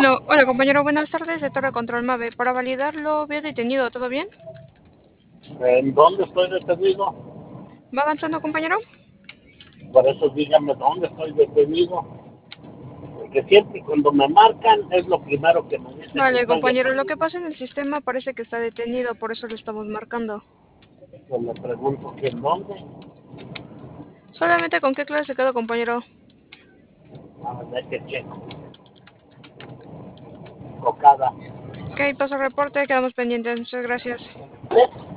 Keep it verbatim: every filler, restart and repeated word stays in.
Bueno, hola compañero, buenas tardes de Torre Control Mave. Para validarlo, veo detenido, ¿todo bien? ¿En dónde estoy detenido? ¿Va avanzando, compañero? Por eso dígame dónde estoy detenido. Porque siempre cuando me marcan es lo primero que me dicen que Vale, estoy compañero, lo que detenido. pasa en el sistema parece que está detenido, por eso lo estamos marcando. Pues le pregunto que en dónde. ¿Solamente con qué clase se quedó, compañero? A ver, que checo. Cocada. Ok, paso reporte, quedamos pendientes, muchas gracias.